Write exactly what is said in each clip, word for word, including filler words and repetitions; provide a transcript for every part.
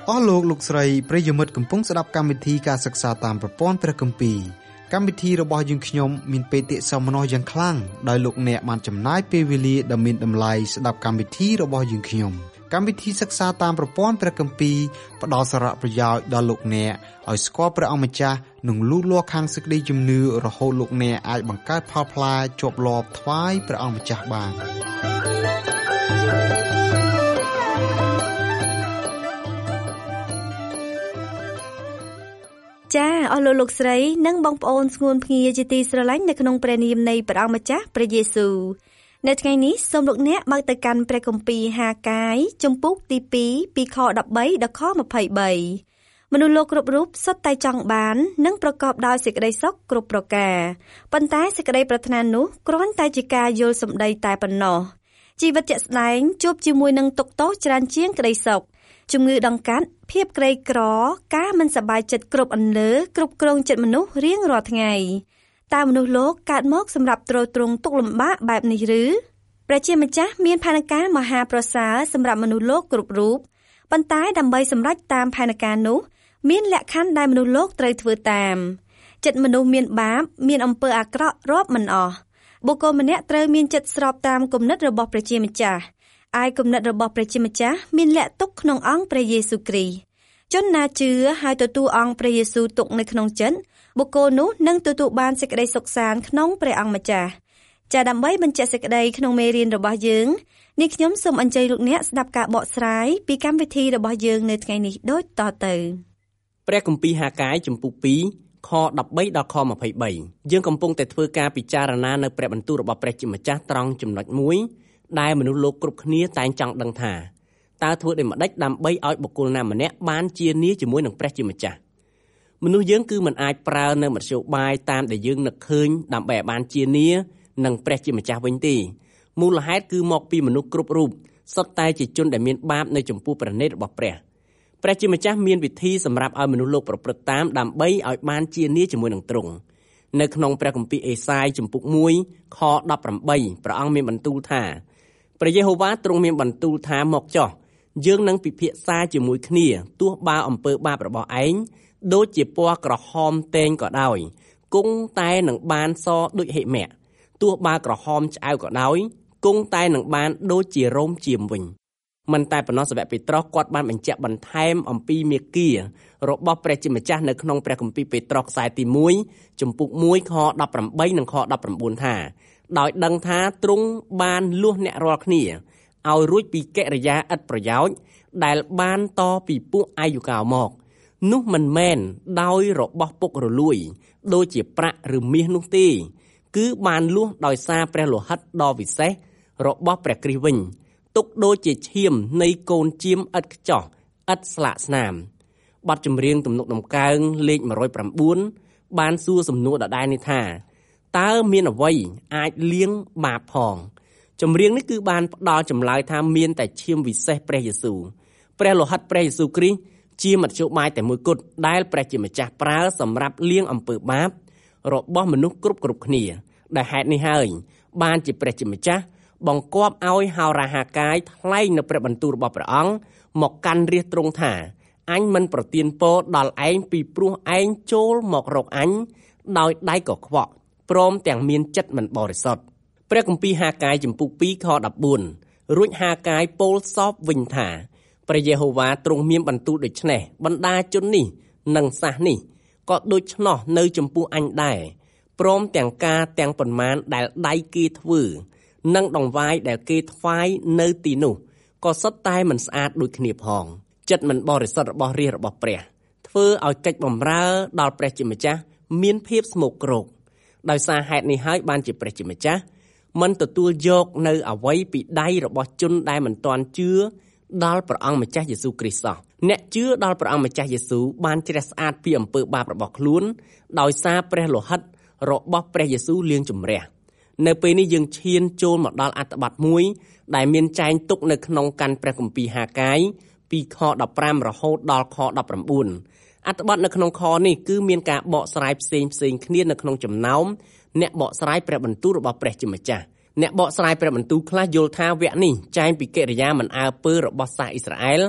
អស់លោកលោកស្រីប្រិយមិត្តកំពុងស្ដាប់កម្មវិធីការសិក្សាតាមប្រព័ន្ធព្រះគម្ពីរកម្មវិធីរបស់យើងខ្ញុំមានបេតិសោមនស្សយ៉ាងខ្លាំងដោយលោកអ្នកបានចំណាយពេលវេលាដ៏មានតម្លៃស្ដាប់កម្មវិធីរបស់យើងខ្ញុំកម្មវិធីសិក្សាតាមប្រព័ន្ធព្រះគម្ពីរផ្ដល់សារៈប្រយោជន៍ដល់លោកអ្នកឲ្យស្គាល់ព្រះអង្គម្ចាស់និងលូតលាស់ខាងសេចក្តីជំនឿរហូតលោកអ្នកអាចបង្កើតផលផ្លែជាប់លាប់ថ្វាយព្រះអង្គម្ចាស់បានចាអស់លោកលោកស្រីនិងបងប្អូនស្ងួនភ្ងាជាទីស្រឡាញ់នៅក្នុងព្រះនាមនៃព្រះអង្គម្ចាស់ព្រះយេស៊ូវនៅថ្ងៃនេះសូមលោកអ្នកបើកទៅកាន់ព្រះគម្ពីរហាកាយជំពូកទីពីរពីខដប់បីដល់ខម្ភៃបីមនុស្សលោកគ្រប់រូបសុទ្ធតែចង់បាននិងប្រកបដោយសេចក្តីសុខគ្រប់ប្រការប៉ុន្តែសេចក្តីប្រាថ្នានោះគ្រាន់តែជាការយល់សម្ដីតែប៉ុណ្ណោះជីវិតជាក់ស្ដែងជួបជាមួយនឹងទុក្ខទោសច្រើនជាងក្តីសុខជំងឺដង្កាត់ភាពក្រីក្រការមិនសប្បាយចិត្តគ្រប់អន្លើគ្រប់គ្រងចិត្តមនុស្សរៀងរាល់ថ្ងៃតើមនុស្សលោកកើតមកសម្រាប់ទ្រទ្រង់ទុក្ខលំបាកបែបនេះឬព្រះជាម្ចាស់មានផែនការមហាប្រសើរសម្រាប់មនុស្សលោកគ្រប់រូបប៉ុន្តែដើម្បីសម្រេចតាមផែនការនោះមានលក្ខខណ្ឌដែលមនុស្សលោកត្រូវធ្វើតាមចិត្តមនុស្សមានបាបមានអំពើអាក្រក់រាប់មិនអស់បុគ្គលម្នាក់ត្រូវមានចិត្តស្របតាមគំនិតរបស់ព្រះជាម្ចាស់ឯគំនិតរបស់ព្រះជាម្ចាស់មានលាក់ទុកក្នុងអង្គព្រះយេស៊ូវគ្រីស្ទជនណាជឿហើយទទួលអង្គព្រះយេស៊ូវទុកនៅក្នុងចិត្តបុគ្គលនោះនឹងទទួលបានសេចក្តីសុខសាន្តក្នុងព្រះអង្គម្ចាស់ចាដើម្បីបញ្ជាក់សេចក្តីក្នុងមេរៀនរបស់យើងនេះខ្ញុំសូមអញ្ជើញលោកអ្នកស្ដាប់ការបកស្រាយពីកម្មវិធីរបស់យើងនៅថ្ងៃនេះដូចតទៅព្រះគម្ពីរហាកាយជំពូកពីរខដប់បីដល់ខម្ភៃបីយើងកំពុងតែធ្វើការពិចារណានៅព្រះបន្ទូលរបស់ព្រះជាម្ចាស់ត្រង់ចំណុចមួយដែលមនុស្សលោកគ្រប់គ្នាតែងចង់ដឹងថាតើធ្វើដូចម្តេចដើម្បីឲ្យបុគ្គលណាម្នាក់បានជានីជាមួយនឹងព្រះជាម្ចាស់មនុស្សយើងគឺមិនអាចប្រើនៅមធ្យោបាយតាមដែលយើងនឹកឃើញដើម្បីឲ្យបានជានីនឹងព្រះជាម្ចាស់វិញទេមូលហេតុគឺមកពីមនុស្សគ្រប់រូបសុទ្ធតែជាជនដែលមានបាបនៅចំពោះព្រះនេតរបស់ព្រះព្រះជាម្ចាស់មានវិធីសម្រាប់ឲ្យមនុស្សលោកប្រព្រឹត្តតាមដើម្បីឲ្យបានជានីជាមួយនឹងទ្រង់នៅក្នុងព្រះគម្ពីរអេសាយជំពូកមួយខដប់ប្រាំបីព្រះអង្គមានបន្ទូលថាព្រះយេហូវ៉ាទ្រង់មានបន្ទូលថាមកចុះយើងនឹងពិភាក្សាជាមួយគ្នាទោះបើអំពើបាបរបស់ឯងដូចជាពណ៌ក្រហមតេងក៏ដោយគង់តែនឹងបានសដូចហិមៈទោះបើក្រហមឆ្អៅក៏ដោយគង់តែនឹងបានដូចជារោមជាមវិញមិនតែប៉ុណ្ណោះសាវកពេត្រុសគាត់បានបញ្ជាក់បន្ថែមអំពីមាគ៌ារបស់ព្រះជាម្ចាស់នៅក្នុងព្រះគម្ពីរពេត្រុសខ្សែទីមួយជំពូកមួយខដប់ប្រាំបីនិងខដប់ប្រាំបួនថាដោយដឹងថាទ្រង់បានលួសអ្នករាល់គ្នាឲ្យរួចពីកិរិយាឥតប្រយោជន៍ដែលបានតពីពួកអាយុកាលមកនោះមិនមែនដោយរបស់ពុករលួយដូចជាប្រាក់ឬមាសនោះទេគឺបានលួសដោយសារព្រះលោហិតដ៏វិសេសរបស់ព្រះគ្រីស្ទវិញទុកដូចជាឈាមនៃកូនជៀមឥតខ្ចោះឥតស្លាកស្នាមបទចម្រៀងទំនុកដំកើងលេខមួយរយប្រាំបួនបានសួរសំណួរដដែលនេះថាតើមានអ្វីអាចលាងបាបផងចម្រៀងនេះគឺបានផ្ដល់ចម្លើយថាមានតែឈាមវិសេសព្រះយេស៊ូវព្រះលោហិតព្រះយេស៊ូវគ្រីស្ទជាមធ្យោបាយតែមួយគត់ដែលព្រះជាម្ចាស់ប្រើសម្រាប់លាងអំពើបាបរបស់មនុស្សគ្រប់គ្រប់គ្នាដែលហេតុនេះហើយបានជាព្រះជាម្ចាស់បង្គាប់ឲ្យហោរាហាកាយថ្លែងនៅព្រះបន្ទូលរបស់ព្រះអង្គមកកាន់រាជទ្រង់ថាអញមិនប្រទានពរដល់ឯងពីព្រោះឯងចូលមករកអញដោយដៃកខ្វក់ព្រមទាំងមានចិត្តមិនបរិសុទ្ធព្រះគម្ពីរហាកាយជំពូកពីរខដប់បួនរួចហាកាយពោលសពវិញថាព្រះយេហូវ៉ាទ្រង់មានបន្ទូលដូច្នេះបណ្ដាជននេះនិងសាសនេះក៏ដូច្នោះនៅចំពោះអញដែរព្រមទាំងការទាំងប៉ុន្មានដែលដៃគេធ្វើនិងដង្វាយដែលគេថ្វាយនៅទីនោះក៏សុទ្ធតែមិនស្អាតដូចគ្នាផងចិត្តមិនបរិសុទ្ធរបស់រាជរបស់ព្រះធ្វើឲ្យកិច្ចបម្រើដល់ព្រះជាម្ចាស់មានភាពស្មោកគ្រោកដោយសារហេតុនេះហើយបានជាព្រះជាម្ចាស់មិនទទួលយកនៅអ្វីពីដៃរបស់ជនដែលមិនទាន់ជឿដល់ព្រះអង្គម្ចាស់យេស៊ូវគ្រីស្ទសោះអ្នកជឿដល់ព្រះអង្គម្ចាស់យេស៊ូវបានជ្រះស្អាតពីអំពើបាបរបស់ខ្លួនដោយសារព្រះលោហិតរបស់ព្រះយេស៊ូវលាងជម្រះនៅពេលនេះយើងឈានចូលមកដល់អត្ថបទមួយដែលមានចែងទុកនៅក្នុងកាន់ព្រះគម្ពីរហាកាយពីខដប់ប្រាំរហូតដល់ខដប់ប្រាំបួនអត្ថបទនៅក្នុងខនេះគឺមានការបកស្រាយផ្សេងផ្សេងគ្នានៅក្នុងចំណោមអ្នកបកស្រាយព្រះបន្ទូលរបស់ព្រះជាម្ចាស់អ្នកបកស្រាយព្រះបន្ទូលខ្លះយល់ថាវគ្គនេះចែងពីកិរិយាមិនអើពើរបស់សាសអ៊ីស្រាអែល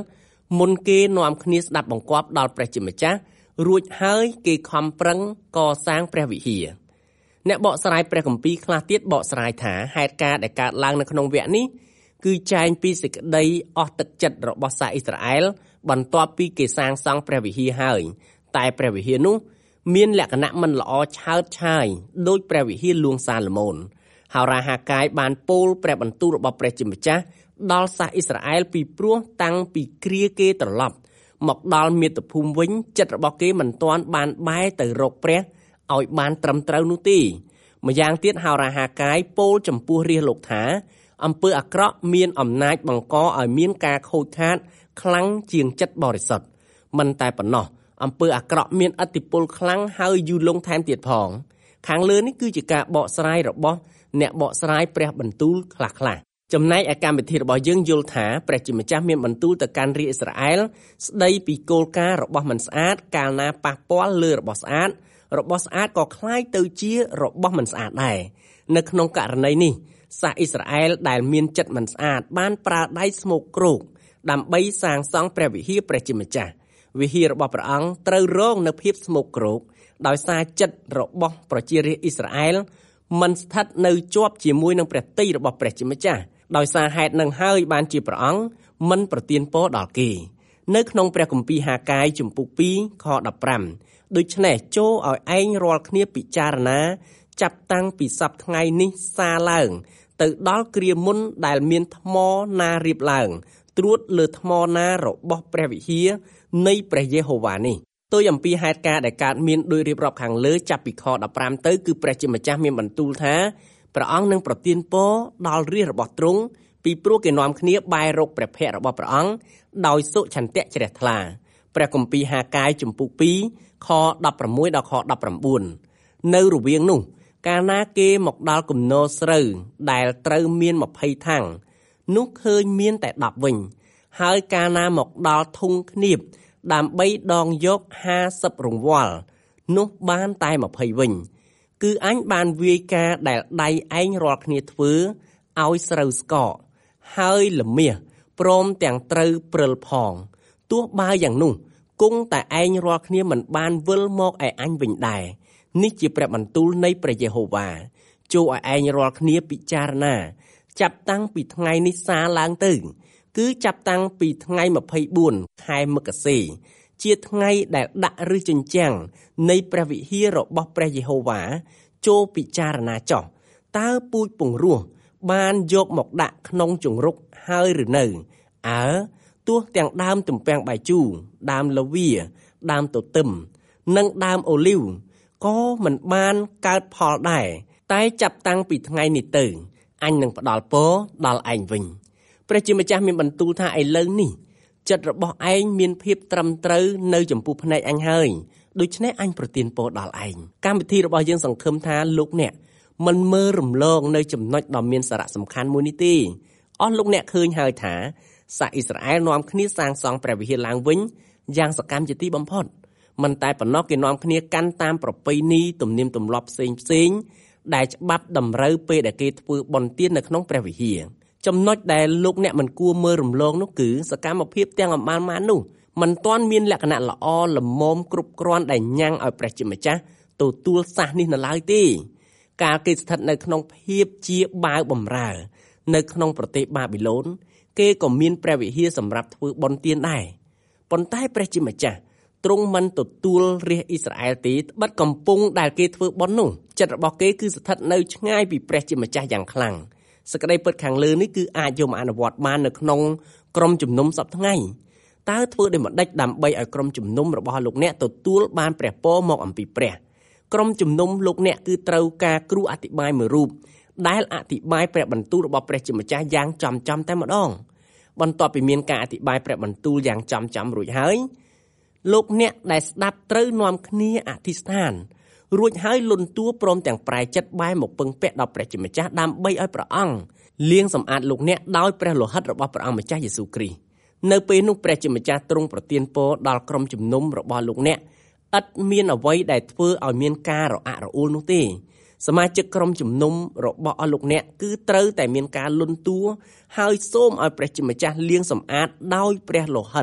មុនគេនាំគ្នាស្ដាប់បង្គាប់ដល់ព្រះជាម្ចាស់រួចហើយគេខំប្រឹងកសាងព្រះវិហារអ្នកបកស្រាយព្រះគម្ពីរខ្លះទៀតបកស្រាយថាហេតុការណ៍ដែលកើតឡើងនៅក្នុងវគ្គនេះគឺចែងពីសេចក្តីអស់ទឹកចិត្តរបស់សាសអ៊ីស្រាអែលបន្ទាប់ពីគេសាងសង់ព្រះវិហារហើយតែព្រះវិហារនោះមានលក្ខណៈមិនល្អឆើតឆាយដោយព្រះវិហារលួងសាឡូមោនហោរាហាកាយបានពោលព្រះបន្ទូលរបស់ព្រះជាម្ចាស់ដល់សាសអ៊ីស្រាអែលពីព្រោះតាំងពីគ្រាគេត្រឡប់មកដល់មាតុភូមិវិញចិត្តរបស់គេមិនទាន់បានបែរទៅរកព្រះឲ្យបានត្រឹមត្រូវនោះទេម្យ៉ាងទៀតហោរាហាកាយពោលចំពោះរាជលោកថាអំពើអាក្រក់មានអំណាចបង្កឲ្យមានការខូចខាតខ្លាំងជាងចិត្តបរិសុទ្ធមិនតែប៉ុណ្ណោះអំពើអាក្រក់មានឥទ្ធិពលខ្លាំងហើយយូរលង់ថែមទៀតផងខាងលើនេះគឺជាការបកស្រាយរបស់អ្នកបកស្រាយព្រះបន្ទូលខ្លះៗចំណែកឯកម្មវិធីរបស់យើងយល់ថាព្រះជាម្ចាស់មានបន្ទូលទៅកាន់រាជអ៊ីស្រាអែលស្ដីពីគោលការណ៍របស់មិនស្អាតកាលណាប៉ះពាល់លើរបស់ស្អាតរបស់ស្អាតក៏คล้ายទៅជារបស់មិនស្អាតដែរនៅក្នុងករណីនេះសាសអ៊ីស្រាអែលដែលមានចិត្តមិនស្អាតបានប្រើដៃស្មោកគ្រោកដើម្បីសាងសង់ព្រះវិហារព្រះជាម្ចាស់វិហាររបស់ព្រះអង្គត្រូវរងនៅភាពស្មោកគ្រោកដោយសារចិត្តរបស់ប្រជារាស្ត្រអ៊ីស្រាអែលមិនស្ថិតនៅជាប់ជាមួយនឹងព្រះទ័យរបស់ព្រះជាម្ចាស់ដោយសារហេតុនឹងហើយបានជាព្រះអង្គមិនប្រទានពរដល់គេនៅក្នុងព្រះគម្ពីរហាកាយជំពូកពីរខដប់ប្រាំដូច្នេះចូលឲ្យឯងរាល់គ្នាពិចារណាចាប់តាំងពីសប្តាហ៍ថ្ងៃនេះសារឡើងទៅដល់គ្រាមុនដែលមានថ្មណារៀបឡើងត្រួតលើថ្មណារបស់ព្រះវិហារនៃព្រះយេហូវ៉ានេះដោយអំពីហេតុការណ៍ដែលកើតមានដោយរៀបរាប់ខាងលើចាប់ពីខដប់ប្រាំទៅគឺព្រះជាម្ចាស់មានបន្ទូលថាព្រះអង្គនឹងប្រទានពរដល់រាជរបស់ទ្រង់ពីព្រោះគេនាំគ្នាបែររកព្រះភ័ក្ត្ររបស់ព្រះអង្គដោយសុឆន្ទៈជ្រះថ្លាព្រះគម្ពីរហាកាយជំពូកពីរខដប់ប្រាំមួយដល់ខដប់ប្រាំបួននៅរវាងនោះកាលណាគេមកដល់គំនរស្រូវដែលត្រូវមានម្ភៃថាំងនោះឃើញមានតែដប់វិញហើយកាលណាមកដល់ធុងឃ្នៀបដើម្បីដងយកហាសិបរង្វាល់នោះបានតែម្ភៃវិញគឺអញបានវាយការដែលដៃឯងរាល់គ្នាធ្វើឲ្យស្រូវស្កកហើយល្មាសព្រមទាំងត្រូវព្រិលផងទោះបើយ៉ាងនោះគង់តែឯងរាល់គ្នាមិនបានវិលមកឯអញវិញដែរនេះជាព្រះបន្ទូលនៃព្រះយេហូវ៉ាចូលឲ្យឯងរាល់គ្នាពិចារណាចាប់តាំងពីថ្ងៃនេះសារឡើងទៅគឺចាប់តាំងពីថ្ងៃម្ភៃបួនខែមករាជាថ្ងៃដែលដាក់ឫសជញ្ជាំងនៃព្រះវិហាររបស់ព្រះយេហូវ៉ាចូលពិចារណាចោះតើពូជពង្រោះបានយកមកដាក់ក្នុងជង្រុកហើយឬនៅអើទោះទាំងដើមទំពាំងបាយជូរដើមលាវាដើមទទឹមនិងដើមអូលីវក៏មិនបានកើតផលដែរតែចាប់តាំងពីថ្ងៃនេះទៅអញនឹងផ្ដល់ពរដល់ឯងវិញព្រះជាម្ចាស់មានបន្ទូលថាឥឡូវនេះចិត្តរបស់ឯងមានភាពត្រឹមត្រូវនៅចំពោះភ្នែកអញហើយដូច្នេះអញប្រទានពរដល់ឯងកម្មវិធីរបស់យើងសង្ឃឹមថាលោកអ្នកមិនមើលរំលងនៅចំណុចដ៏មានសារៈសំខាន់មួយនេះទេអស់លោកអ្នកឃើញហើយថាសាសអ៊ីស្រាអែលនាំគ្នាសាងសង់ព្រះវិហារឡើងវិញយ៉ាងសកម្មជាទីបំផុតមិនតែប៉ុណ្ណោះគេនាំគ្នាកាន់តាមប្រពៃណីទំនៀមទម្លាប់ផ្សេងផ្សេងដែលច្បាប់តម្រូវពេលដែលគេធ្វើបុណ្យទាននៅក្នុងព្រះវិហារចំណុចដែលលោកអ្នកមិនគួរមើលរំលងនោះគឺសកម្មភាពទាំងអមាណៗនោះមិនទាន់មានលក្ខណៈល្អល្មមគ្រប់គ្រាន់ដែលញ៉ាំងឲ្យព្រះជាម្ចាស់ទទួលសាសនេះនៅឡើយទេកាលគេស្ថិតនៅក្នុងភាពជាបាវបំរើនៅក្នុងប្រទេសបាប៊ីឡូនគេក៏មានព្រះវិហារសម្រាប់ធ្វើបុណ្យទានដែរប៉ុន្តែព្រះជាម្ចាស់ទ្រង់មិនទទួលរាជអ៊ីស្រាអែលទេត្បិតកំពុងដែលគេធ្វើបុណ្យនោះចិត្តរបស់គេគឺស្ថិតនៅឆ្ងាយពីព្រះជាម្ចាស់យ៉ាងខ្លាំងសក្តីពិតខាងលើនេះគឺអាចយកមកអនុវត្តបាននៅក្នុងក្រុមជំនុំសប្តាហ៍ថ្ងៃតើធ្វើដូចម្តេចដើម្បីឲ្យក្រុមជំនុំរបស់លោកអ្នកទទួលបានព្រះពរមកអំពីព្រះក្រុមជំនុំលោកអ្នកគឺត្រូវការគ្រូអធិប្បាយមួយរូបដែលអធិប្បាយព្រះបន្ទូលរបស់ព្រះជាម្ចាស់យ៉ាងចំចំតែម្ដងបន្ទាប់ពីមានការអធិប្បាយព្រះបន្ទូលយ៉ាងចំចំរួចហើយលោកអ្នកដែលស្ដាប់ត្រូវនាំគ្នាអធិស្ឋានរួចហើយលន់តួព្រមទាំងប្រែចិត្តបែរមកពឹងពាក់ដល់ព្រះជាម្ចាស់ដើម្បីឲ្យព្រះអង្គលាងសម្អាតលោកអ្នកដោយព្រះលោហិតរបស់ព្រះអង្គម្ចាស់យេស៊ូវគ្រីស្ទនៅពេលនោះព្រះជាម្ចាស់ទ្រង់ប្រទានពរដល់ក្រុមជំនុំរបស់លោកអ្នកឥតមានអ្វីដែលធ្វើឲ្យមានការរអាក់រអួលនោះទេសមាជិកក្រុមជំនុំរបស់អស់លោកអ្នកគឺត្រូវតែមានការលន់តួហើយសូមឲ្យព្រះជាម្ចាស់លាងសម្អាតដោយព្រះលោហិត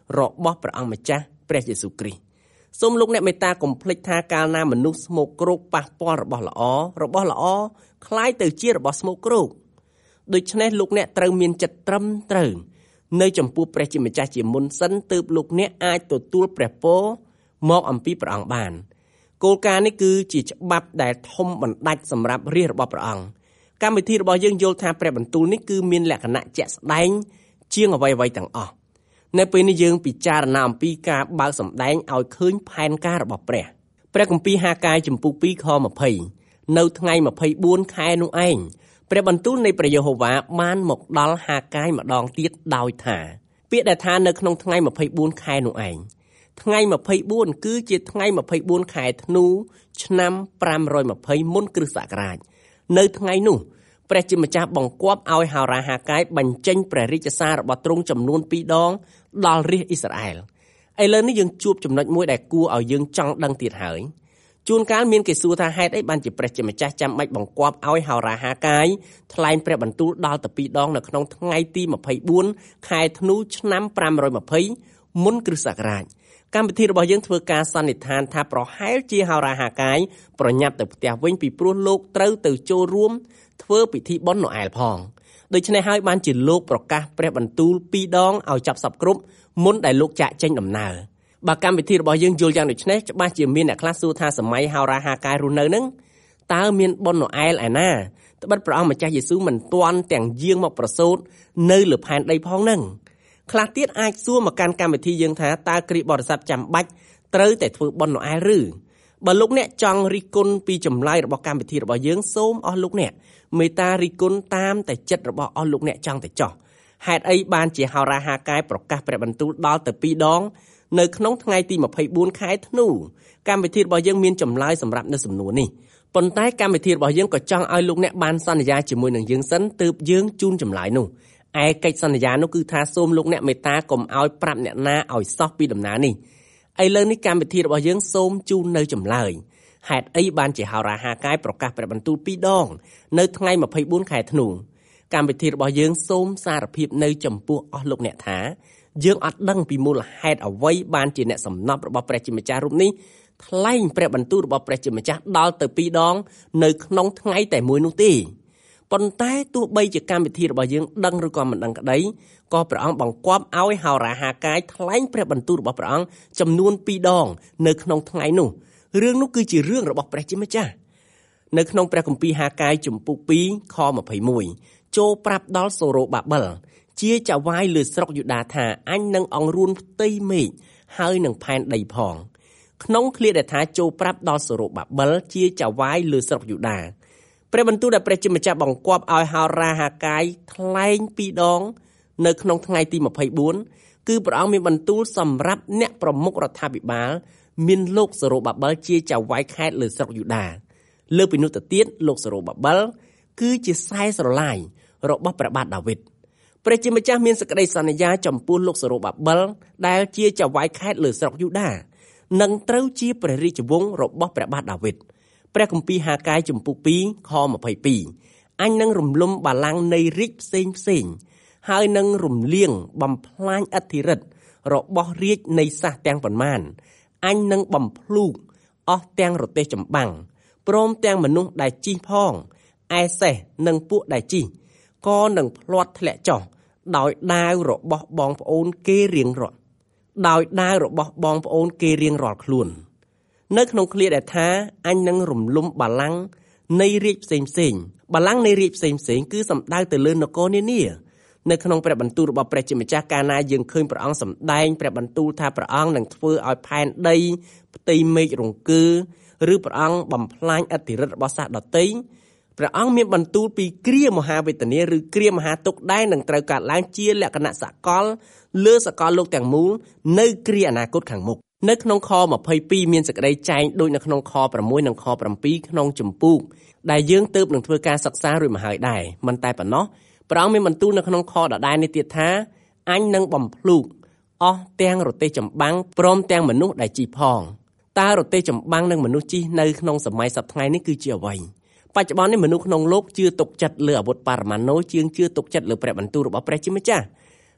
របស់ព្រះអង្គម្ចាស់ព្រះយេស៊ូវគ្រីស្ទសូមលោកអ្នកមេត្តាកុំភ្លេចថាកាលណាមនុស្សស្មោកគ្រោកប៉ះពាល់របស់ល្អរបស់ល្អคล้ายទៅជារបស់ស្មោកគ្រោកដូច្នេះលោកអ្នកត្រូវមានចិត្តត្រឹមត្រូវនៅចំពោះព្រះជាម្ចាស់ជាមុនសិនទើបលោកអ្នកអាចទទួលព្រះពរមកអំពីព្រះអង្គបានគោលការណ៍នេះគឺជាច្បាប់ដែលធំបណ្ដាច់សម្រាប់រាជរបស់ព្រះអង្គកម្មវិធីរបស់យើងយល់ថាព្រះបន្ទូលនេះគឺមានលក្ខណៈជាក់ស្ដែងជាងអ្វីៗទាំងអស់នៅពេលនេះយើងពិចារណាអំពីការបើកសម្ដែងឲ្យឃើញផែនការរបស់ព្រះព្រះគម្ពីរហាកាយចំពុកពីរខម្ភៃនៅថ្ងៃម្ភៃបួនខែនោះឯងព្រះបន្ទូលនៃព្រះយេហូវ៉ាបានមកដល់ហាកាយម្ដងទៀតដោយថាពាក្យដែលថានៅក្នុងថ្ងៃម្ភៃបួនខែនោះឯងថ្ងៃម្ភៃបួនគឺជាថ្ងៃម្ភៃបួនខែធ្នូឆ្នាំប្រាំរយម្ភៃមុនគ្រិស្តសករាជនៅថ្ងៃនោះព្រះជាម្ចាស់បង្គាប់ឲ្យហោរាហាកាយបញ្ចេញព្រះរាជសាររបស់ទ្រង់ចំនួនពីរដងដល់រាជអ៊ីស្រាអែលឥឡូវនេះយើងជួបចំណុចមួយដែលគួរឲ្យយើងចង់ដឹងទៀតហើយជួនកាលមានគេសួរថាហេតុអីបានជាព្រះជាម្ចាស់ចាំបាច់បង្គាប់ឲ្យហោរាហាកាយថ្លែងព្រះបន្ទូលដល់ទៅពីរដងនៅក្នុងថ្ងៃទីម្ភៃបួនខែធ្នូឆ្នាំប្រាំរយម្ភៃមុនគ្រិស្តសករាជកម្មវិធីរបស់យើងធ្វើការសន្និដ្ឋានថាប្រហែលជាហោរាហាកាយប្រញាប់ទៅផ្ទះវិញពីព្រោះលោកត្រូវទៅចូលរួមធ្វើពិធីបុណ្យណូអែលផងដូច្នេះហើយបានជាលោកប្រកាសព្រះបន្ទូលពីរដងឲ្យចាប់សពគ្រប់មុនដែលលោកចាកចេញដំណើរបើកម្មវិធីរបស់យើងយល់យ៉ាងដូចនេះច្បាស់ជាមានអ្នកខ្លះសួរថាសម័យហោរាហាកាយរស់នៅនឹងតើមានបុណ្យណូអែលឯណាត្បិតព្រះអង្គម្ចាស់យេស៊ូវមិនទាន់ទាំងយាងមកប្រសូតនៅលើផែនដីផងនឹងខ្លះទៀតអាចសួរមកកាន់កម្មវិធីយើងថាតើគ្រីស្ទបរិស័ទចាំបាច់ត្រូវតែធ្វើបុណ្យណូអែលឬបើលោកអ្នកចង់រិះគន់ពីចម្លើយរបស់កម្មវិធីរបស់យើងសូមអស់លោកអ្នកមេត្តារិះគន់តាមតែចិត្តរបស់អស់លោកអ្នកចង់តែចោះហេតុអីបានជាហោរាហាកាយប្រកាសព្រះបន្ទូលដល់ទៅពីរដងនៅក្នុងថ្ងៃទីម្ភៃបួនខែធ្នូកម្មវិធីរបស់យើងមានចម្លើយសម្រាប់នៅសំណួរនេះប៉ុន្តែកម្មវិធីរបស់យើងក៏ចង់ឲ្យលោកអ្នកបានសន្យាជាមួយនឹងយើងសិនទើបយើងជូនចម្លើយនោះឯកិច្ចសន្យានោះគឺថាសូមលោកអ្នកមេត្តាកុំឲ្យប្រាប់អ្នកណាឲ្យសោះពីដំណើរនេះឥឡូវនេះកម្មវិធីរបស់យើងសូមជូននៅចម្លើយហេតុអីបានជាហោរាហាកាយប្រកាសព្រះបន្ទូលពីរដងនៅថ្ងៃម្ភៃបួនខែធ្នូកម្មវិធីរបស់យើងសូមសារភាពនៅចំពោះអស់លោកអ្នកថាយើងអត់ដឹងពីមូលហេតុអ្វីបានជាអ្នកសំណប់របស់ព្រះជាម្ចាស់រូបនេះថ្លែងព្រះបន្ទូលរបស់ព្រះជាម្ចាស់ដល់ទៅពីរដងនៅក្នុងថ្ងៃតែមួយនោះទេប៉ុន្តែទោះបីជាកម្មវិធីរបស់យើងដឹងឬក៏មិនដឹងក្តីក៏ព្រះអង្គបង្គាប់ឲ្យហោរាហាកាយថ្លែងព្រះបន្ទូលរបស់ព្រះអង្គចំនួនពីរដងនៅក្នុងថ្ងៃនោះរឿងនោះគឺជារឿងរបស់ព្រះជាម្ចាស់នៅក្នុងព្រះគម្ពីរហាកាយជំពូកពីរខម្ភៃមួយចូលប្រាប់ដល់សូរ៉ូបាបិលជាចៅហ្វាយលើស្រុកយូដាថាអញនឹងអង្រួនផ្ទៃមេឃហើយនឹងផែនដីផងក្នុងឃ្លាដែលថាចូលប្រាប់ដល់សូរ៉ូបាបិលជាចៅហ្វាយលើស្រុកយូដាព្រះបន្ទូលដែលព្រះជាម្ចាស់បង្គាប់ឲ្យហោរាហាកាយថ្លែងពីរដងនៅក្នុងថ្ងៃទីម្ភៃបួនគឺព្រះអង្គមានបន្ទូលសម្រាប់អ្នកប្រមុខរដ្ឋាភិបាលមានលោកសូរ៉ូបាបិលជាចៅហ្វាយខេត្តលើស្រុកយូដាលើពីនោះទៅទៀតលោកសូរ៉ូបាបិលគឺជាខ្សែស្រឡាយរបស់ព្រះបាទដាវីតព្រះជាម្ចាស់មានសេចក្តីសន្យាចំពោះលោកសូរ៉ូបាបិលដែលជាចៅហ្វាយខេត្តលើស្រុកយូដានឹងត្រូវជាព្រះរាជវង្សរបស់ព្រះបាទដាវីតព្រះគម្ពីរហាកាយជំពូកពីរខម្ភៃពីរអញនឹងរំលំបល្ល័ង្កនៃរាជផ្សេងផ្សេងហើយនឹងរំលាងបំផ្លាញឥទ្ធិឫទ្ធិរបស់រាជនៃសាសទាំងប៉ុន្មានអញនឹងបំភ្លូកអស់ទាំងរទេះចម្បាំងព្រមទាំងមនុស្សដែលជិះផងឯសេះនិងពួកដែលជិះក៏នឹងផ្លាត់ធ្លាក់ចុះដោយដាវរបស់បងប្អូនគេរៀងរាល់ដោយដាវរបស់បងប្អូនគេរៀងរាល់ខ្លួននៅក្នុងឃ្លាដែលថាអញនឹងរំលំបល្ល័ង្កនៃរាជផ្សេងផ្សេងបល្ល័ង្កនៃរាជផ្សេងផ្សេងគឺសំដៅទៅលើនគរនានានៅក្នុងព្រះបន្ទូលរបស់ព្រះជាម្ចាស់កាលណាយើងឃើញព្រះអង្គសម្ដែងព្រះបន្ទូលថាព្រះអង្គនឹងធ្វើឲ្យផែនដីផ្ទៃមេឃរង្គើឬព្រះអង្គបំផ្លាញឥទ្ធិឫទ្ធិរបស់សាសដតីព្រះអង្គមានបន្ទូលពីគ្រាមហាវេទនាឬគ្រាមហាទុក្ខដែលនឹងត្រូវកើតឡើងជាលក្ខណៈសកលលើសកលលោកទាំងមូលនៅគ្រាអនាគតខាងមុខនៅក្នុងខម្ភៃពីរមានសេចក្តីចែងដូចនៅក្នុងខប្រាំមួយនិងខប្រាំពីរក្នុងចម្ពោះដែលយើងទើបនឹងធ្វើការសិក្សារួចមកហើយដែរមិនតែប៉ុណ្ណោះព្រះអង្គមានបន្ទូលនៅក្នុងខដដែលនេះទៀតថាអញនឹងបំភ្លូកអស់ទាំងរទេះចម្បាំងព្រមទាំងមនុស្សដែលជិះផងតើរទេះចម្បាំងនិងមនុស្សជិះនៅក្នុងសម័យសព្វថ្ងៃនេះគឺជាអ្វីបច្ចុប្បន្ននេះមនុស្សក្នុងលោកជឿទុកចិត្តលើអាវុធបរមាណូជាងជឿទុកចិត្តលើព្រះបន្ទូលរបស់ព្រះជាម្ចាស់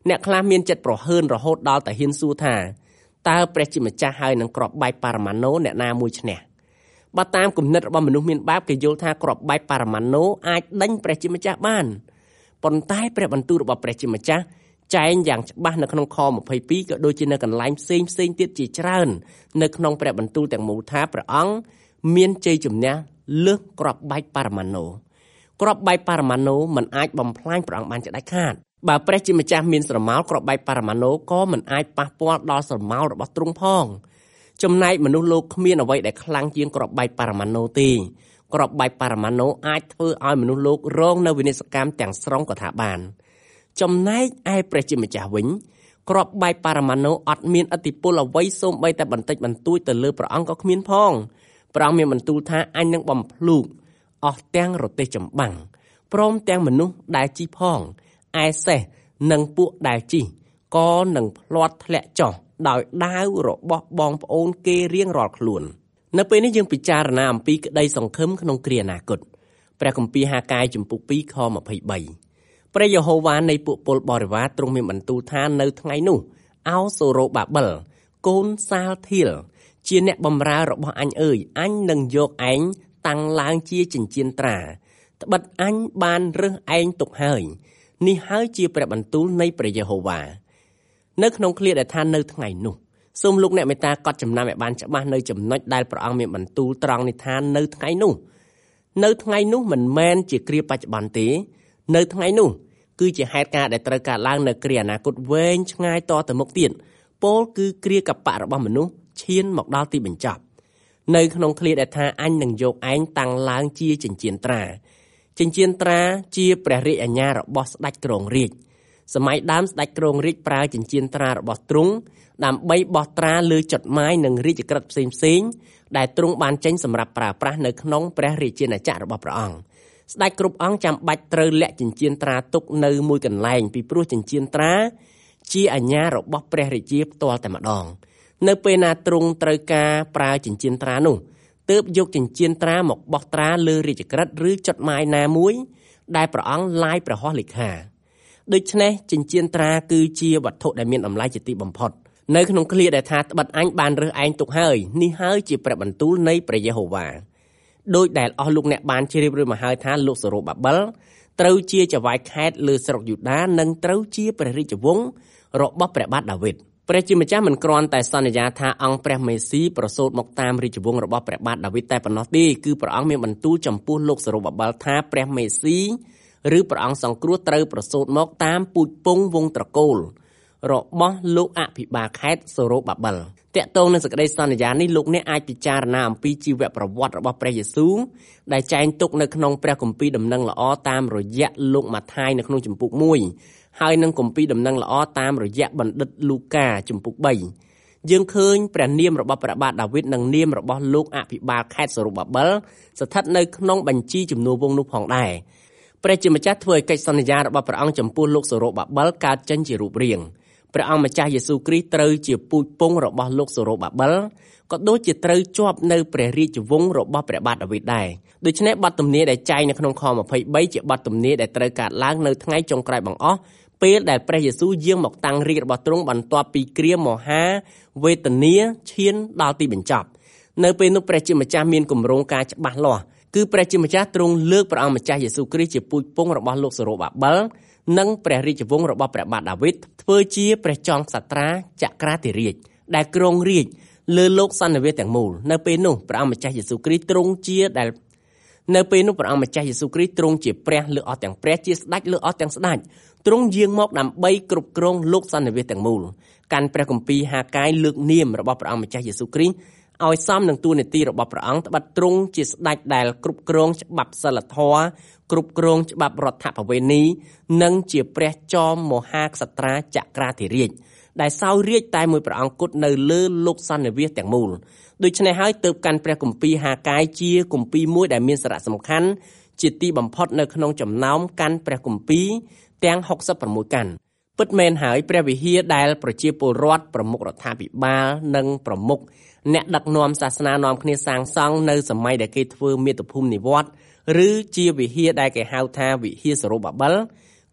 អ្នកខ្លះមានចិត្តប្រហើនរហូតដល់តែហ៊ានសួរថាតើព្រះជាម្ចាស់ហើយនឹងគ្រាប់បែកបរមាណូអ្នកណាមួយឈ្នះបើតាមគំនិតរបស់មនុស្សមានបាបគេយល់ថាគ្រាប់បែកបរមាណូអាចដេញព្រះជាម្ចាស់បានប៉ុន្តែព្រះបន្ទូលរបស់ព្រះជាម្ចាស់ចែងយ៉ាងច្បាស់នៅក្នុងខម្ភៃពីរក៏ដូចជានៅកន្លែងផ្សេងផ្សេងទៀតជាច្រើននៅក្នុងព្រះបន្ទូលទាំងមូលថាព្រះអង្គមានជ័យជំនះលើសគ្រាប់បែកបរមាណូគ្រាប់បែកបរមាណូមិនអាចបំផ្លាញព្រះអង្គបានជាដាច់ខាតបើព្រះជាម្ចាស់មានស្រមោលគ្រាប់បែកបរមាណូក៏មិនអាចប៉ះពាល់ដល់ស្រមោលរបស់ទ្រង់ផងចំណែកមនុស្សលោកគ្មានអ្វីដែលខ្លាំងជាងគ្រាប់បែកបរមាណូទេគ្រាប់បែកបរមាណូអាចធ្វើឲ្យមនុស្សលោករងនៅវិនាសកម្មទាំងស្រុងក៏ថាបានចំណែកឯព្រះជាម្ចាស់វិញគ្រាប់បែកបរមាណូអត់មានឥទ្ធិពលអ្វីសូម្បីតែបន្តិចបន្តួចទៅលើព្រះអង្គក៏គ្មានផងព្រះអង្គមានបន្ទូលថាអញនឹងបំភ្លូកអស់ទាំងរទេះចម្បាំងព្រមទាំងមនុស្សដែលជិះផងឯសេះនិងពួកដែលជិះក៏នឹងផ្លាត់ធ្លាក់ចុះដោយដាវរបស់បងប្អូនគេរៀងរាល់ខ្លួននៅពេលនេះយើងពិចារណាអំពីក្តីសង្ឃឹមក្នុងគ្រាអនាគតព្រះគម្ពីរហាកាយជំពូកពីរខម្ភៃបីព្រះយេហូវ៉ានៃពួកពលបរិវារទ្រង់មានបន្ទូលថានៅថ្ងៃនោះអោសូរ៉ូបាបិលកូនសាលធីលជាអ្នកបម្រើរបស់អញអើយអញនឹងយកឯងតាំងឡើងជាចិញ្ចៀនត្រាត្បិតអញបានរើសឯងទុកហើយនេះហើយជាព្រះបន្ទូលនៃព្រះយេហូវ៉ានៅក្នុងឃ្លាដែលថានៅថ្ងៃនោះសូមលោកអ្នកមេត្តាកត់ចំណាំឲ្យបានច្បាស់នៅចំណុចដែលព្រះអង្គមានបន្ទូលត្រង់នេះថានៅថ្ងៃនោះនៅថ្ងៃនោះមិនមែនជាគ្រាបច្ចុប្បន្នទេនៅថ្ងៃនោះគឺជាហេតុការណ៍ដែលត្រូវកើតឡើងនៅគ្រាអនាគតវែងឆ្ងាយតទៅមុខទៀតពោលគឺគ្រាកបៈរបស់មនុស្សឈានមកដល់ទីបញ្ចប់នៅក្នុងឃ្លាដែលថាអញនឹងយកឯងតាំងឡើងជាចិញ្ចៀនត្រាចិញ្ចៀនត្រាជាព្រះរាជអាជ្ញារបស់ស្ដេចគ្រងរាជសម័យដើមស្ដេចគ្រងរាជប្រើចិញ្ចៀនត្រារបស់ទ្រង់ដើម្បីបោះត្រាលើចុតម៉ាយនិងរាជក្រឹត្យផ្សេងៗដែលទ្រង់បានចេញសម្រាប់ប្រើប្រាស់នៅក្នុងព្រះរាជាណាចក្ររបស់ព្រះអង្គស្ដេចគ្រប់អង្គចាំបាច់ត្រូវលាក់ចិញ្ចៀនត្រាទុកនៅមួយកន្លែងពីព្រោះចិញ្ចៀនត្រាជាអាជ្ញារបស់ព្រះរាជាផ្ទាល់តែម្ដងនៅពេលណាទ្រង់ត្រូវការប្រើចិញ្ចៀនត្រានោះទើបយកចិញ្ចៀនត្រាមកបោះត្រាលើរាជក្រឹត្យឬចុតម៉ាយណាមួយដែលព្រះអង្គឡាយព្រះហស្ថលេខាដូច្នេះចិញ្ចៀនត្រាគឺជាវត្ថុដែលមានតម្លៃជាទីបំផុតនៅក្នុងឃ្លាដែលថាត្បិតអញបានរើសឯងទុកហើយនេះហើយជាព្រះបន្ទូលនៃព្រះយេហូវ៉ាដោយដែលអស់លោកអ្នកបានជ្រាបរួចមកហើយថាលោកសេរូបាបិលត្រូវជាចៅហ្វាយខេត្តលើស្រុកយូដានិងត្រូវជាព្រះរាជវង្សរបស់ព្រះបាទដាវីតព្រះជាម្ចាស់មិនគ្រាន់តែសន្យាថាអង្គព្រះមេស៊ីប្រសូតមកតាមរាជវង្សរបស់ព្រះបាទដាវីតតែប៉ុណ្ណោះទេគឺព្រះអង្គមានបន្ទូលចំពោះលោកសេរូបាបិលថាព្រះមេស៊ីឬព្រះអង្គសង្គ្រោះត្រូវប្រសូតមកតាមពូជពង្សវង្សត្រកូលរបស់លោកអភិបាលខេត្តសេរូបាបិលតាក់ទងនឹងសេចក្តីសន្យានេះលោកអ្នកអាចពិចារណាអំពីជីវប្រវត្តិរបស់ព្រះយេស៊ូវដែលចែងទុកនៅក្នុងព្រះគម្ពីរដំណឹងល្អតាមរយៈលោកម៉ាថាយនៅក្នុងជំពូកមួយហើយនឹងគម្ពីរដំណឹងល្អតាមរយៈបណ្ឌិតលូកាជំពូកបីយើងឃើញព្រះនាមរបស់ព្រះបាទដាវីតនិងនាមរបស់លោកអភិបាលខេត្តសេរូបាបិលស្ថិតនៅក្នុងបញ្ជីជំនួសវង្សនោះផងដែរព្រះជាម្ចាស់ធ្វើឲ្យកិច្ចសន្យារបស់ព្រះអង្គចំពោះលោកសេរូបាបិលកើតចេញជារូបរាងព្រះអង្គម្ចាស់យេស៊ូវគ្រីស្ទត្រូវជាពូជពង្សរបស់លោកសេរូបាបិលក៏ដូចជាត្រូវជាប់នៅព្រះរាជវង្សរបស់ព្រះបាទដាវីតដែរដូច្នេះបទទំនាយដែលចែងនៅក្នុងខម្ភៃបីជាបទទំនាយដែលត្រូវកើតឡើងនៅថ្ងៃចុងក្រោយបង្អស់ពេលដែលព្រះយេស៊ូវយាងមកតាំងរាជរបស់ទ្រង់បន្ទាប់ពីគ្រាមហាវេទនាឈានដល់ទីបញ្ចប់នៅពេលនោះព្រះជាម្ចាស់មានគម្រោងការច្បាស់លាស់គឺព្រះជាម្ចាស់ទ្រង់លើកព្រះអង្គម្ចាស់យេស៊ូវគ្រីស្ទជាពូជពង្សរបស់លោកសេរូបាបិលនិងព្រះរាជវង្សរបស់ព្រះបាទដាវីតធ្វើជាព្រះចောင်းក្សត្រាចក្រាធិរាជដែលគ្រងរាជលើលោកសន្និវាសទាំងមូលនៅពេលនោះព្រះអង្គម្ចាស់យេស៊ូវគ្រីស្ទទ្រង់ជាដែលនៅពេលនោះព្រះអង្គម្ចាស់យេស៊ូវគ្រីស្ទទ្រង់ជាព្រះលើអស់ទាំងព្រះជាស្ដេចលើអស់ទាំងស្ដេចទ្រង់យាងមកដើម្បីគ្រប់គ្រងលោកសន្និវាសទាំងមូលកាន់ព្រះគម្ពីរហាកាយលើកនាមរបស់ព្រះអង្គម្ចាស់យេស៊ូវគ្រីស្ទឲ្យសមនឹងតួនាទីរបស់ព្រះអង្គត្បិតទ្រង់ជាស្ដេចដែលគ្រប់គ្រងច្បាប់សិលធម៌គ្រប់គ្រងច្បាប់រដ្ឋបវេណីនិងជាព្រះចោមមហាក្សត្រាចក្រាធិរាជដែលសោយរាជតែមួយព្រះអង្គគត់នៅលើលោកសន្និវាសទាំងមូលដូច្នេះហើយទើបកាន់ព្រះគម្ពីរហាកាយជាគម្ពីរមួយដែលមានសារៈសំខាន់ជាទីបំផុតនៅក្នុងចំណោមកាន់ព្រះគម្ពីរទាំងហុកសិបប្រាំមួយកាន់ពិតមែនហើយព្រះវិហារដែលប្រជាពលរដ្ឋប្រមុខរដ្ឋាភិបាលនិងប្រមុខអ្នកដឹកនាំសាសនានាំគ្នាសាងសង់នៅសម័យដែលគេធ្វើមាតុភូមិនិវត្តន៍ឬជាវិហារដែលគេហៅថាវិហារសេរូបាបិល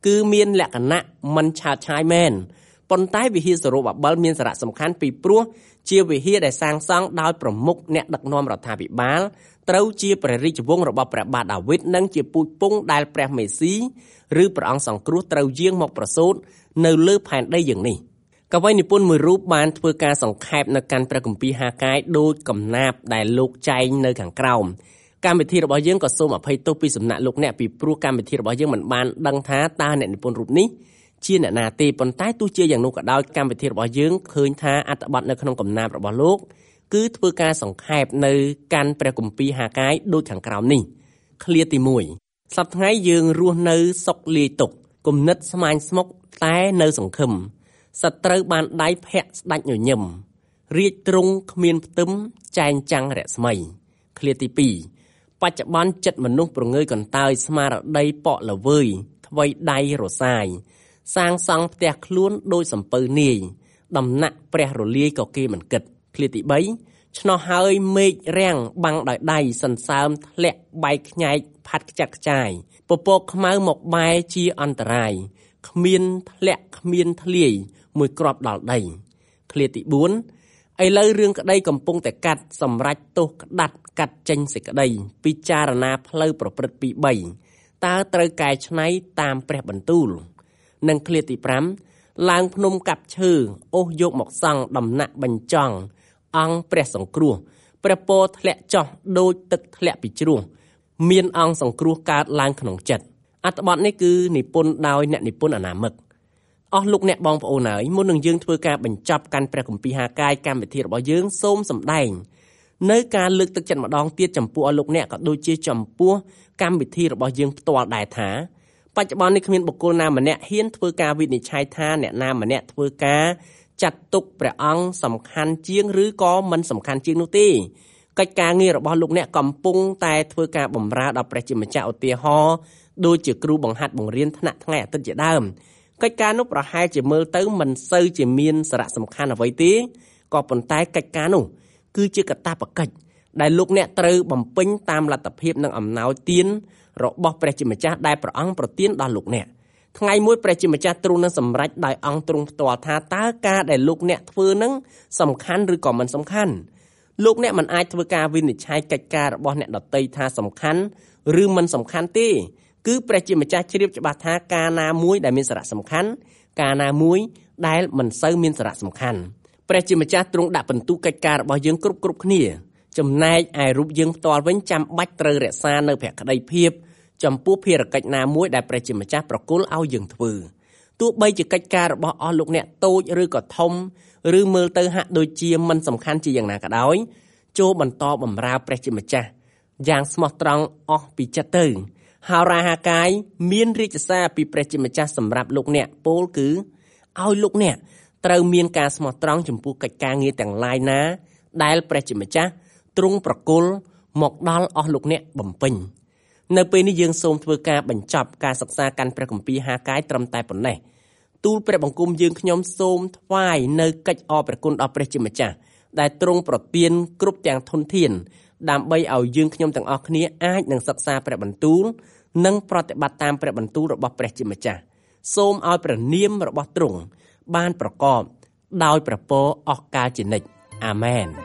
គឺមានលក្ខណៈមិនឆាតឆាយមែនប៉ុន្តែវិហារសរោបាបិលមានសារៈសំខាន់ពីព្រោះជាវិហារដែលសាងសង់ដោយប្រមុខអ្នកដឹកនាំរដ្ឋាភិបាលត្រូវជាព្រះរាជវង្សរបស់ព្រះបាទដាវីតនិងជាពូជពង្សដែលព្រះមេស៊ីឬព្រះអង្គសង្គ្រោះត្រូវយាងមកប្រសូតនៅលើផែនដីយ៉ាងនេះកវីនិពន្ធមួយរូបបានធ្វើការសង្ខេបនៅកាន់ព្រះគម្ពីរហាកាយដោយកំណាព្យដែលលោកចែងនៅខាងក្រោមកម្មវិធីរបស់យើងក៏សូមអភ័យទោសពីសំណាក់លោកអ្នកពីព្រោះកម្មវិធីរបស់យើងមិនបានដឹងថាតើអ្នកនិពន្ធរូបនេះជាអ្នកណាទេប៉ុន្តែទោះជាយ៉ាងនោះក៏ដោយកម្មវិធីរបស់យើងឃើញថាអត្ថបទនៅក្នុងកំណាព្យរបស់លោកគឺធ្វើការសង្ខេបនៅកាន់ព្រះគម្ពីរហាកាយដូចខាងក្រោមនេះឃ្លាទីមួយសប្តាហ៍ថ្ងៃយើងរស់នៅសុខលាយទុក្ខគំនិតស្មាញស្មុគតែនៅសង្ឃឹមសត្រូវបានដៃភ័ក្រស្ដាច់ញញឹមរាជទ្រង់គ្មានផ្ទឹមចែងចាំងរស្មីឃ្លាទីពីរបច្ចុប្បន្នចិត្តមនុស្សប្រងើយកន្តើយស្មារតីប៉ក់ល្វើយថ្វីដៃរសាយសាងសង់ផ្ទះខ្លួនដោយសំពៅនាយដំណាក់ព្រះរលាយក៏គេមិនគិតឃ្លាទីបីឆ្នោះហើយមេឃរាំងបាំងដោយដៃសន្សើមធ្លាក់បែកខ្ញែកផាត់ខ្ចាត់ខ្ចាយពពកខ្មៅមកបែជាអន្តរាយគ្មានធ្លាក់គ្មានធ្លាយមួយគ្រាប់ដល់ដីឃ្លាទីបួនឥឡូវរឿងក្តីកំពុងតែកាត់សម្រេចទោសក្តាត់កាត់ចេញសេចក្តីពិចារណាផ្លូវប្រព្រឹត្តពីបីតើត្រូវកែច្នៃតាមព្រះបន្ទូលនិងឃ្លាទីប្រាំឡើងភ្នំកាប់ឈើអូសយកមកសង់ដំណាក់បញ្ចង់អង្គព្រះសង្គ្រោះព្រះពរធ្លាក់ចុះដូចទឹកធ្លាក់ពីជ្រោះមានអង្គសង្គ្រោះកើតឡើងក្នុងចិត្តអត្ថបទនេះគឺនិពន្ធដោយអ្នកនិពន្ធអនាមិកអស់លោកអ្នកបងប្អូនហើយមុននឹងយើងធ្វើការបញ្ចប់កាន់ព្រះគម្ពីរហាកាយកម្មវិធីរបស់យើងសូមសម្ដែងនៅការលើកទឹកចិត្តម្ដងទៀតចំពោះអស់លោកអ្នកក៏ដូចជាចំពោះកម្មវិធីរបស់យើងផ្ទាល់ដែរថាបច្ចុប្បន្ននេះគ្មានបុគ្គលណាម្នាក់ហ៊ានធ្វើការវិនិច្ឆ័យថាអ្នកណាម្នាក់ធ្វើការចាត់ទុកព្រះអង្គសំខាន់ជាងឬក៏មិនសំខាន់ជាងនោះទេកិច្ចការងាររបស់លោកអ្នកកំពុងតែធ្វើការបម្រើដល់ព្រះជាម្ចាស់ឧទាហរណ៍ដូចជាគ្រូបង្ហាត់បង្រៀនថ្នាក់ថ្ងៃអាទិត្យជាដើមកិច្ចការនោះប្រហែលជាមើលទៅមិនសូវជាមានសារៈសំខាន់អ្វីទេក៏ប៉ុន្តែកិច្ចការនោះគឺជាកាតព្វកិច្ចដែលលោកអ្នកត្រូវបំពេញតាមលទ្ធភាពនិងអំណោយទានរបស់ព្រះជាម្ចាស់ដែលព្រះអង្គប្រទានដល់លោកអ្នកថ្ងៃមួយព្រះជាម្ចាស់ទ្រង់នឹងសម្រេចដោយអង្គទ្រង់ផ្ទាល់ថាតើការដែលលោកអ្នកធ្វើនឹងសំខាន់ឬក៏មិនសំខាន់លោកអ្នកមិនអាចធ្វើការវិនិច្ឆ័យកិច្ចការរបស់អ្នកដទៃថាសំខាន់ឬមិនសំខាន់ទេគឺព្រះជាម្ចាស់ជ្រាបច្បាស់ថាការណាមួយដែលមានសារៈសំខាន់ការណាមួយដែលមិនសូវមានសារៈសំខាន់ព្រះជាម្ចាស់ទ្រង់ដាក់បន្ទុកកិច្ចការរបស់យើងគ្រប់គ្រប់គ្នាចំណែកឯរូបយើងផ្ទាល់វិញចាំបាច់ត្រូវរក្សានៅភក្តីភាពចំពោះភារកិច្ចណាមួយដែលព្រះជាម្ចាស់ប្រគល់ឲ្យយើងធ្វើទោះបីជាកិច្ចការរបស់អស់លោកអ្នកតូចឬក៏ធំឬមើលទៅហាក់ដូចជាមិនសំខាន់ជាយ៉ាងណាក៏ដោយចូលបន្តបម្រើព្រះជាម្ចាស់យ៉ាងស្មោះត្រង់អស់ពីចិត្តទៅហោរាហាកាយមានរាជសារពីព្រះជាម្ចាស់សម្រាប់លោកអ្នកពោលគឺឲ្យលោកអ្នកត្រូវមានការស្មោះត្រង់ចំពោះកិច្ចការងារទាំងឡាយណាដែលព្រះជាម្ចាស់ទ្រង់ប្រគល់មកដល់អស់លោកអ្នកបំពេញនៅពេលនេះយើងសូមធ្វើការបញ្ចប់ការសិក្សាកាន់ព្រះគម្ពីរហាកាយត្រឹមតែប៉ុណ្ណេះទូលព្រះបង្គំយើងខ្ញុំសូមថ្វាយនៅកិច្ចអរព្រះគុណដល់ព្រះជាម្ចាស់ដែលទ្រង់ប្រទានគ្រប់ទាំងធនធានដើម្បីឲ្យយើងខ្ញុំទាំងអស់គ្នាអាចនឹងសិក្សាព្រះបន្ទូលនិងប្រតិបត្តិតាមព្រះបន្ទូលរបស់ព្រះជាម្ចាស់សូមឲ្យព្រះនាមរបស់ទ្រង់បានប្រកបដោយព្រះពរអស់កាលជានិច្ចអាមែន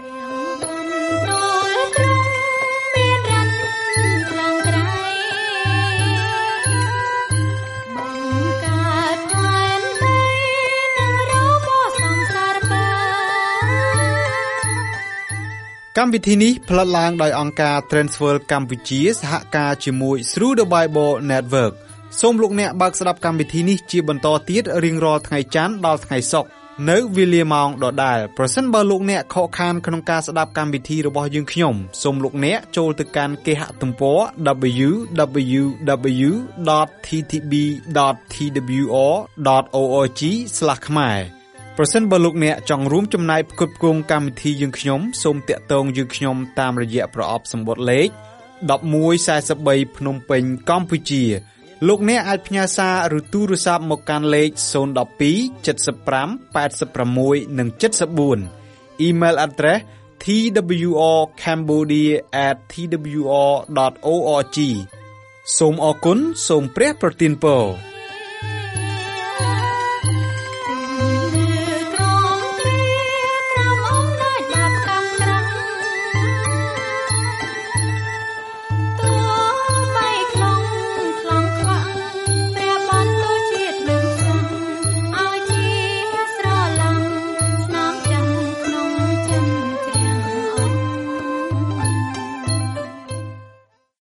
កម្មវិធីនេះផលិតឡើងដោយអង្គការ Transworld កម្ពុជាសហការជាមួយ Through the Bible Network សូមលោកអ្នកបើកស្ដាប់កម្មវិធីនេះជាបន្តទៀតរៀងរាល់ថ្ងៃច័ន្ទដល់ថ្ងៃសុក្រនៅវេលាម៉ោងដដែលប្រសិនបើលោកអ្នកខកខានក្នុងការស្ដាប់កម្មវិធីរបស់យើងខ្ញុំសូមលោកអ្នកចូលទៅកាន់គេហទំព័រ double-u double-u double-u dot t t b dot t w r dot org ស្លាស ខ្មែរប្រសិនបើលោកអ្នកចង់រួមចំណែកផ្គត់ផ្គង់កម្មវិធីយើងខ្ញុំសូមតាក់ទងយើងខ្ញុំតាមរយៈប្រអប់សម្បត្តិលេខmột một bốn baភ្នំពេញកម្ពុជាលោកអ្នកអាចផ្ញើសារឬទូរស័ព្ទមកកាន់លេខศูนย์ หนึ่ง สอง เจ็ด ห้า แปด หก និង เจ็ด สี่ Email address t w r cambodia at t w r dot org សូមអរគុណសូមព្រះប្រទានពរ